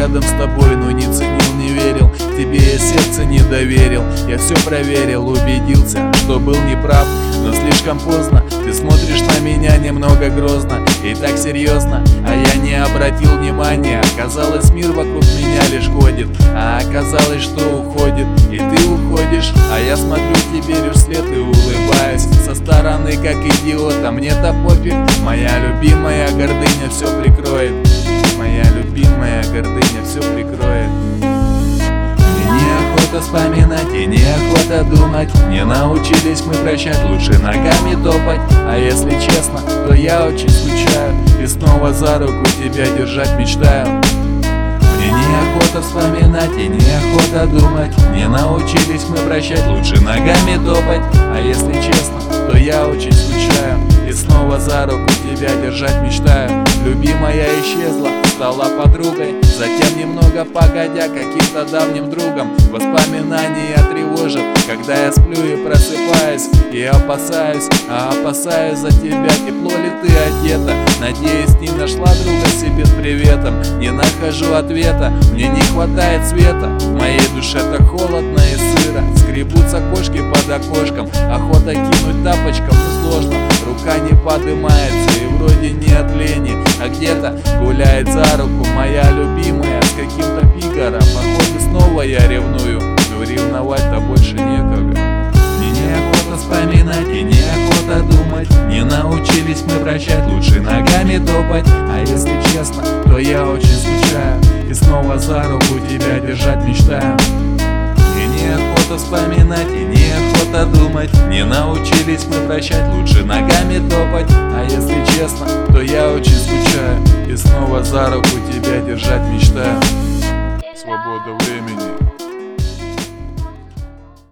рядом с тобой, но не ценил, не верил. Тебе я сердце не доверил. Я все проверил, убедился, что был неправ. Но слишком поздно, ты смотришь на меня немного грозно и так серьезно, а я не обратил внимания. Оказалось, мир вокруг меня лишь ходит, а оказалось, что уходит. И ты уходишь, а я смотрю тебе лишь вслед и улыбаюсь со стороны, как идиот, а мне-то пофиг. Моя любимая гордыня все прикроет. Моя любимая гордыня все прикроет. Мне неохота вспоминать и неохота думать. Не научились мы прощать, лучше ногами топать. А если честно, то я очень скучаю и снова за руку тебя держать мечтаю. Мне неохота вспоминать и неохота думать. Не научились мы прощать, лучше ногами топать. А если честно, то я очень скучаю и снова за руку тебя держать мечтаю. Любимая исчезла, стала подругой, затем немного погодя каким-то давним другом. Воспоминания тревожат, когда я сплю и просыпаюсь, и опасаюсь за тебя. Тепло ли ты одета? Надеюсь, не нашла друга себе с приветом. Не нахожу ответа, мне не хватает света. В моей душе так холодно и сыро. Скребутся кошки под окошком. Охота кинуть тапочком, но сложно. Рука не подымается и вроде не от лени, а где-то гуляет за руку моя любимая с каким-то пидором. Походу снова я ревную, но ревновать-то больше некогда. Мне неохота вспоминать и неохота думать. Не научились мы прощать, лучше ногами топать. А если честно, то я очень скучаю и снова за руку тебя держать мечтаю. Мне неохота вспоминать и неохота думать. Не научились мы прощать, лучше ногами топать. А если честно, то я очень скучаю и снова за руку тебя держать мечтаю. Свобода времени.